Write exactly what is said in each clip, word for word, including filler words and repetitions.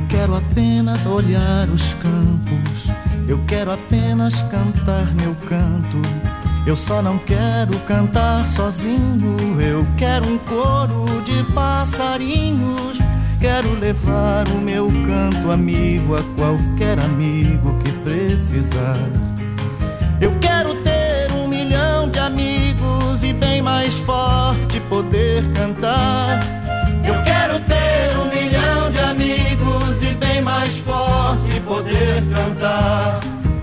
quero apenas olhar os campos, eu quero apenas cantar meu canto. Eu só não quero cantar sozinho, eu quero um coro de passarinhos. Quero levar o meu canto amigo a qualquer amigo que precisar. Eu quero ter um milhão de amigos e bem mais forte poder cantar. Eu quero ter um milhão de amigos e bem mais forte poder cantar.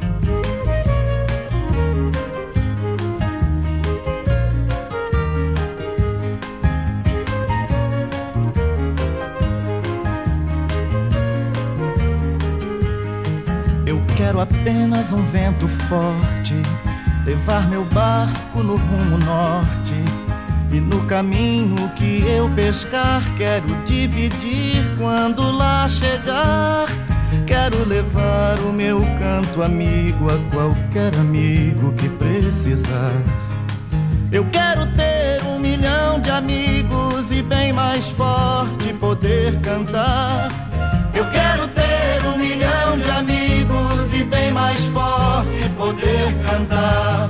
Eu quero apenas um vento forte, levar meu barco no rumo norte. E no caminho que eu pescar, quero dividir quando lá chegar. Quero levar o meu canto amigo a qualquer amigo que precisar. Eu quero ter um milhão de amigos e bem mais forte poder cantar. Eu quero ter um milhão de amigos e bem mais forte poder cantar.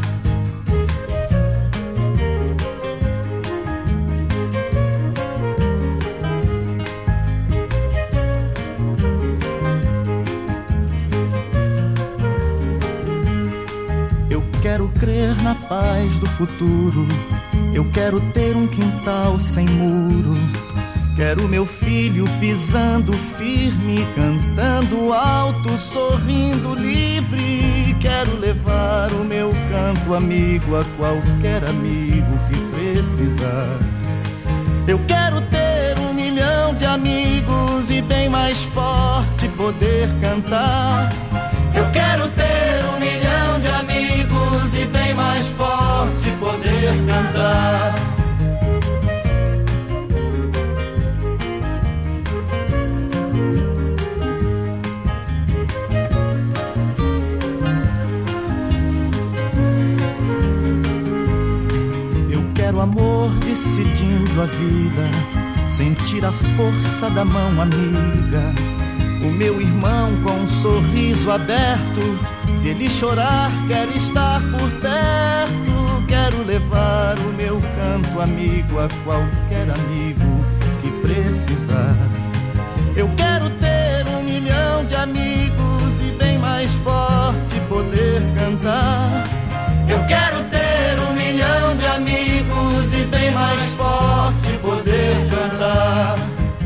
Eu quero crer na paz do futuro, eu quero ter um quintal sem muro. Quero meu filho pisando firme, cantando alto, sorrindo livre. Quero levar o meu canto amigo a qualquer amigo que precisar. Eu quero ter um milhão de amigos e bem mais forte poder cantar. Eu quero ter um milhão de amigos e bem mais forte poder cantar. Quero amor decidindo a vida, sentir a força da mão amiga. O meu irmão com um sorriso aberto, se ele chorar, quero estar por perto. Quero levar o meu canto amigo a qualquer amigo que precisar. Eu quero ter um milhão de amigos e bem mais forte poder cantar. Eu quero ter um milhão de amigos e bem mais forte poder cantar.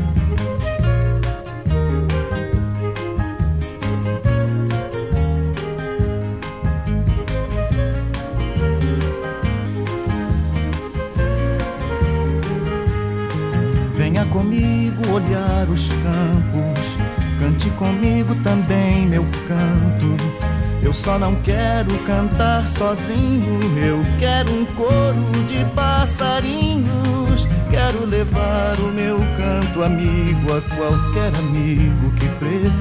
Venha comigo olhar os campos, cante comigo também meu canto. Eu só não quero cantar sozinho, eu quero um coro de passarinhos. Quero levar o meu canto amigo a qualquer amigo que precisa.